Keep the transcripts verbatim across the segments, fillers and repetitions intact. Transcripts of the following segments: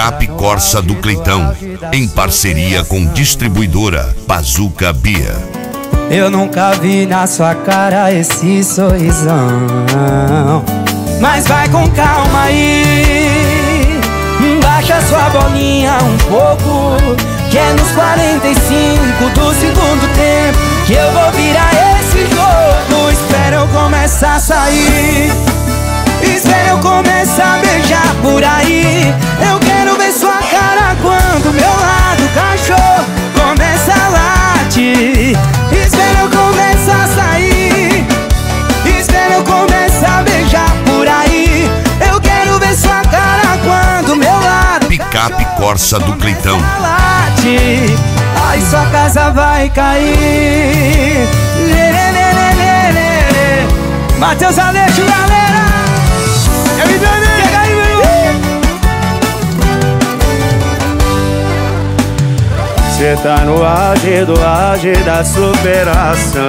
Picape Corsa do Cleitão, em parceria com distribuidora Bazooka Beer. Eu nunca vi na sua cara esse sorrisão, mas vai com calma aí, baixa sua bolinha um pouco, que é nos quarenta e cinco do segundo tempo que eu vou virar esse jogo. Espera eu começar a sair, espera eu começar a beijar por aí. Eu quero ver sua cara quando meu lado cachorro começa a latir. Espera eu começar a sair, espera eu começar a beijar por aí. Eu quero ver sua cara quando meu lado Picape Corsa do Cleitão. Ai, sua casa vai cair. Lê, lê, lê, lê, lê, lê. Matheus Aleixo, galera. Eu me dane. Chega aí, meu irmão. Cê tá no auge do auge da superação.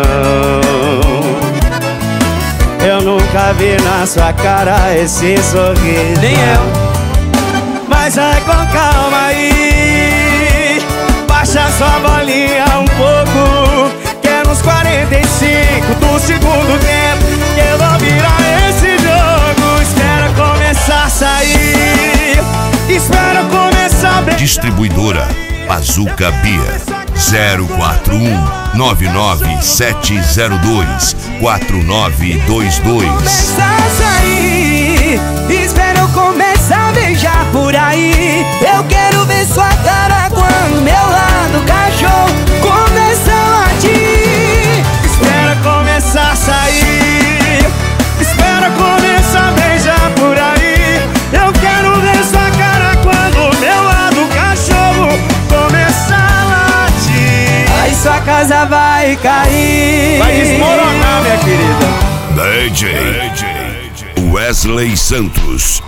Eu nunca vi na sua cara esse sorriso. Nem eu. Mas vai com calma aí, baixa sua bolinha um pouco, que é nos quarenta e cinco do segundo tempo que eu vou virar esse jogo. Espera começar a sair, espera começar a beijar. Distribuidora Bazooka Beer. Zero quatro um nove nove sete zero dois quatro nove dois dois. Começar a sair, espera eu começar a beijar por aí. Eu quero ver sua cara quando meu lado cachorro começa a latir. Espera começar a sair, espera começar a beijar por aí. Eu quero ver sua cara quando meu lado cachorro começa a latir. Aí sua casa vai cair. Vai desmoronar, minha querida. D J Wesley Santos.